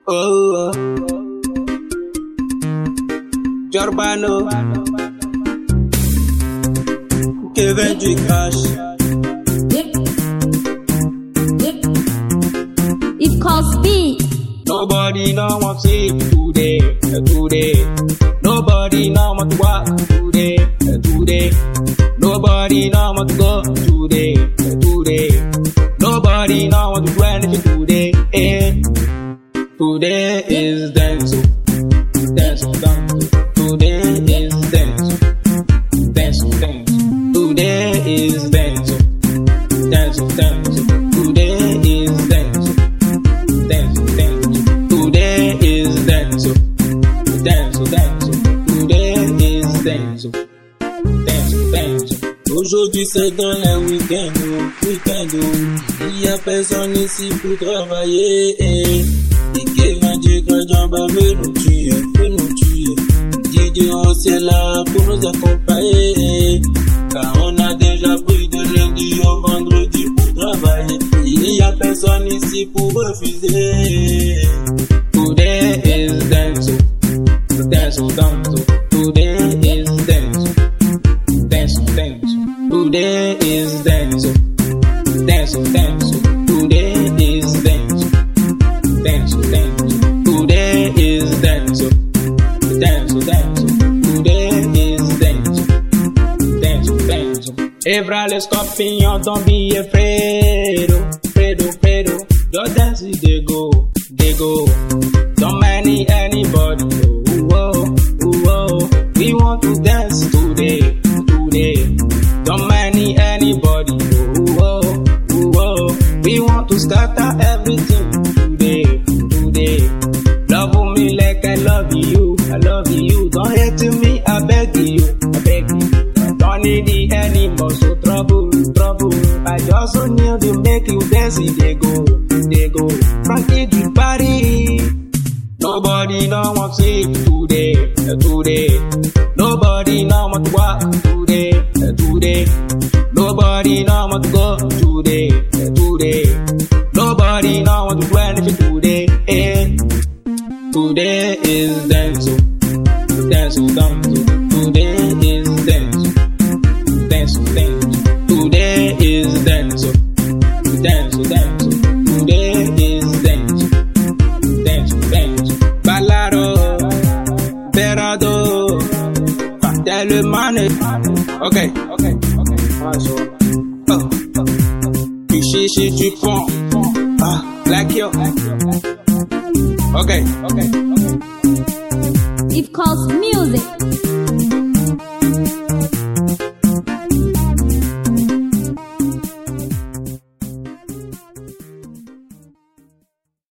Oh, Jorbano, Kevin G. Cash. It calls beat. Nobody know what to say today. Nobody know what to walk today. Nobody know what to go today. Nobody know what to do anything today. Today is dance. Today is dance. Today is dance. Today is dance. Today is dance. Today is dance. Aujourd'hui c'est dans le week-end. Il y a personne ici pour travailler. Et Kevin G. Cash veut nous tuer. DJ Ross est là pour nous accompagner. Car on a déjà pris de lundi au vendredi pour travailler. Il y a personne ici pour refuser. Today is dance. Today is dance. Today is dance. Today is dance. Today is dance. Today is dance. Today is dance. Evra le scorpion, don't be afraid. Fredo. Your dance is they go. Don't mind anybody. We want to dance today. Don't mind anybody. We want to scatter everything today. Love me like I love you. Don't hate me, I beg you. Don't need any more so trouble. I just need to make you dance. They go. Frankie the party. Nobody know what to say today. Nobody know what to walk today. Nobody know what to go today. Nobody know what to do anything today. Today is dance. Today is dance. Today is dance. Today is dance. Ballado, Berado, tell le money. Okay. Tu chichi, tu prends. Like yo. Okay. It calls music.